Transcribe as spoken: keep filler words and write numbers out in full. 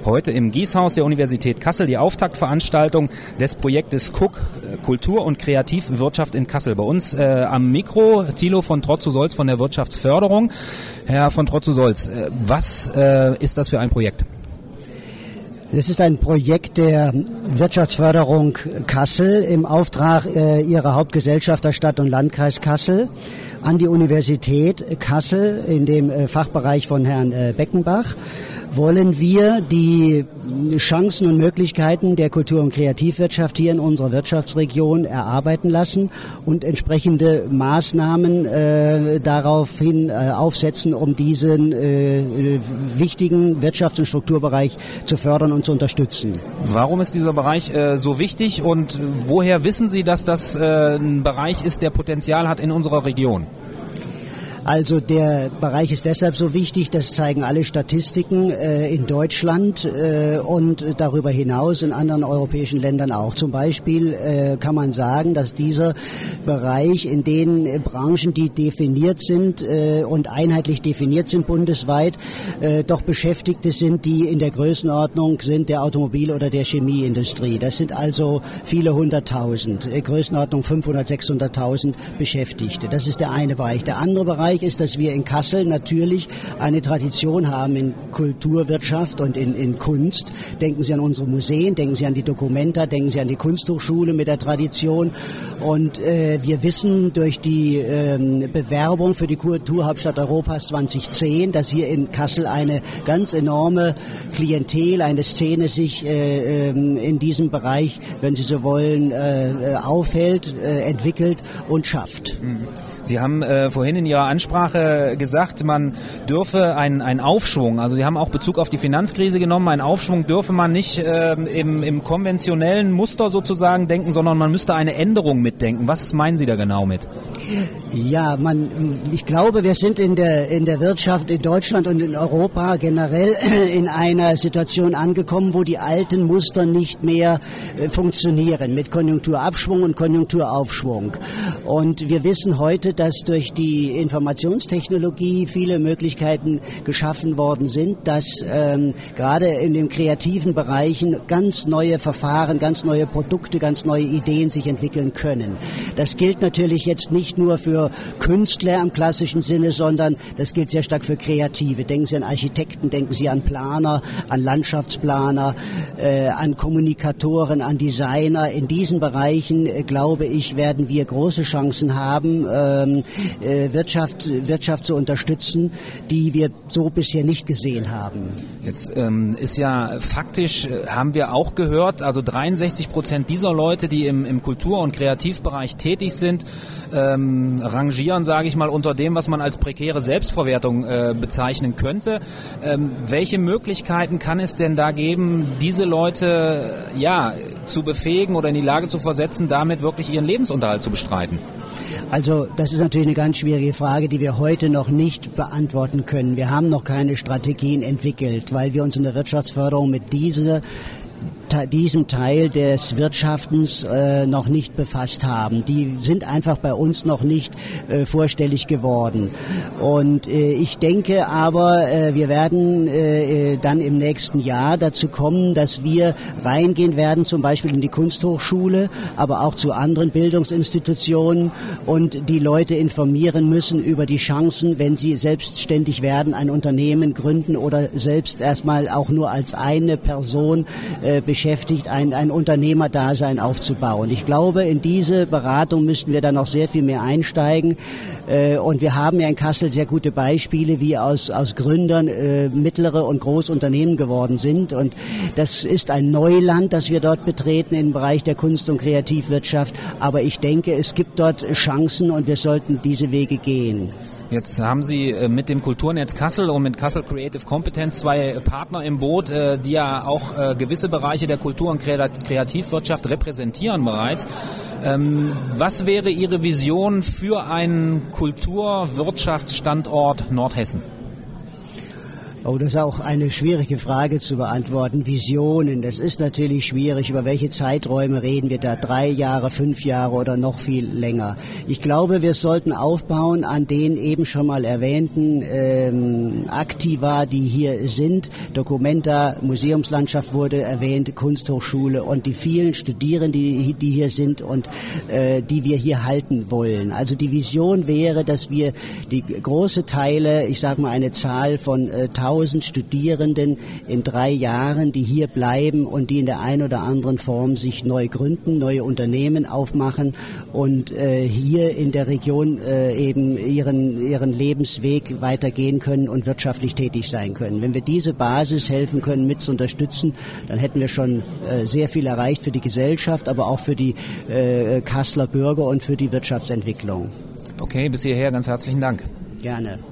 Heute im Gießhaus der Universität Kassel die Auftaktveranstaltung des Projektes K U K, Kultur- und Kreativwirtschaft in Kassel. Bei uns äh, am Mikro Thilo von Trotzow-Solz von der Wirtschaftsförderung. Herr von Trotzow-Solz, äh, was äh, ist das für ein Projekt? Es ist ein Projekt der Wirtschaftsförderung Kassel im Auftrag äh, ihrer Hauptgesellschafter Stadt und Landkreis Kassel an die Universität Kassel in dem äh, Fachbereich von Herrn äh, Beckenbach. Wollen wir die Chancen und Möglichkeiten der Kultur- und Kreativwirtschaft hier in unserer Wirtschaftsregion erarbeiten lassen und entsprechende Maßnahmen äh, daraufhin äh, aufsetzen, um diesen äh, wichtigen Wirtschafts- und Strukturbereich zu fördern und zu unterstützen. Warum ist dieser Bereich äh, so wichtig und woher wissen Sie, dass das äh, ein Bereich ist, der Potenzial hat in unserer Region? Also der Bereich ist deshalb so wichtig, das zeigen alle Statistiken äh, in Deutschland äh, und darüber hinaus in anderen europäischen Ländern auch. Zum Beispiel äh, kann man sagen, dass dieser Bereich in den Branchen, die definiert sind äh, und einheitlich definiert sind bundesweit, äh, doch Beschäftigte sind, die in der Größenordnung sind der Automobil- oder der Chemieindustrie. Das sind also viele hunderttausend, äh, Größenordnung fünfhundert, sechshunderttausend Beschäftigte. Das ist der eine Bereich. Der andere Bereich ist, dass wir in Kassel natürlich eine Tradition haben in Kulturwirtschaft und in, in Kunst. Denken Sie an unsere Museen, denken Sie an die Documenta, denken Sie an die Kunsthochschule mit der Tradition. Und äh, wir wissen durch die ähm, Bewerbung für die Kulturhauptstadt Europas zwanzig zehn, dass hier in Kassel eine ganz enorme Klientel, eine Szene sich äh, in diesem Bereich, wenn Sie so wollen, äh, aufhält, äh, entwickelt und schafft. Sie haben äh, vorhin in Ihrer Ansprache gesagt, man dürfe einen, einen Aufschwung, also Sie haben auch Bezug auf die Finanzkrise genommen, einen Aufschwung dürfe man nicht äh, im, im konventionellen Muster sozusagen denken, sondern man müsste eine Änderung mitdenken. Was meinen Sie da genau mit? Ja, man, ich glaube, wir sind in der, in der Wirtschaft in Deutschland und in Europa generell in einer Situation angekommen, wo die alten Muster nicht mehr äh, funktionieren mit Konjunkturabschwung und Konjunkturaufschwung. Und wir wissen heute, dass durch die Informationstechnologie viele Möglichkeiten geschaffen worden sind, dass ähm, gerade in den kreativen Bereichen ganz neue Verfahren, ganz neue Produkte, ganz neue Ideen sich entwickeln können. Das gilt natürlich jetzt nicht nur für Künstler im klassischen Sinne, sondern das gilt sehr stark für Kreative. Denken Sie an Architekten, denken Sie an Planer, an Landschaftsplaner, äh, an Kommunikatoren, an Designer. In diesen Bereichen, äh, glaube ich, werden wir große Chancen haben, ähm, äh, Wirtschaft, Wirtschaft zu unterstützen, die wir so bisher nicht gesehen haben. Jetzt ähm, ist ja faktisch, äh, haben wir auch gehört, also dreiundsechzig Prozent dieser Leute, die im, im Kultur- und Kreativbereich tätig sind, ähm, rangieren, sage ich mal, unter dem, was man als prekäre Selbstverwertung äh, bezeichnen könnte. Ähm, welche Möglichkeiten kann es denn da geben, diese Leute ja zu befähigen oder in die Lage zu versetzen, damit wirklich ihren Lebensunterhalt zu bestreiten? Also das ist natürlich eine ganz schwierige Frage, die wir heute noch nicht beantworten können. Wir haben noch keine Strategien entwickelt, weil wir uns in der Wirtschaftsförderung mit dieser diesem Teil des Wirtschaftens äh, noch nicht befasst haben. Die sind einfach bei uns noch nicht äh, vorstellig geworden. Und äh, ich denke aber, äh, wir werden äh, dann im nächsten Jahr dazu kommen, dass wir reingehen werden, zum Beispiel in die Kunsthochschule, aber auch zu anderen Bildungsinstitutionen und die Leute informieren müssen über die Chancen, wenn sie selbstständig werden, ein Unternehmen gründen oder selbst erstmal auch nur als eine Person äh, beschäftigen, ein, ein Unternehmerdasein aufzubauen. Ich glaube, in diese Beratung müssten wir dann noch sehr viel mehr einsteigen. Äh, und wir haben ja in Kassel sehr gute Beispiele, wie aus, aus Gründern äh, mittlere und große Unternehmen geworden sind. Und das ist ein Neuland, das wir dort betreten im Bereich der Kunst- und Kreativwirtschaft. Aber ich denke, es gibt dort Chancen und wir sollten diese Wege gehen. Jetzt haben Sie mit dem Kulturnetz Kassel und mit Kassel Creative Competence zwei Partner im Boot, die ja auch gewisse Bereiche der Kultur- und Kreativwirtschaft repräsentieren bereits. Was wäre Ihre Vision für einen Kulturwirtschaftsstandort Nordhessen? Oh, das ist auch eine schwierige Frage zu beantworten. Visionen, das ist natürlich schwierig. Über welche Zeiträume reden wir da? Drei Jahre, fünf Jahre oder noch viel länger? Ich glaube, wir sollten aufbauen an den eben schon mal erwähnten ähm, Aktiva, die hier sind. Documenta, Museumslandschaft wurde erwähnt, Kunsthochschule und die vielen Studierenden, die, die hier sind und äh, die wir hier halten wollen. Also die Vision wäre, dass wir die große Teile, ich sage mal eine Zahl von äh, tausend Studierenden in drei Jahren, die hier bleiben und die in der einen oder anderen Form sich neu gründen, neue Unternehmen aufmachen und äh, hier in der Region äh, eben ihren, ihren Lebensweg weitergehen können und wirtschaftlich tätig sein können. Wenn wir diese Basis helfen können, mit zu unterstützen, dann hätten wir schon äh, sehr viel erreicht für die Gesellschaft, aber auch für die äh, Kasseler Bürger und für die Wirtschaftsentwicklung. Okay, bis hierher ganz herzlichen Dank. Gerne.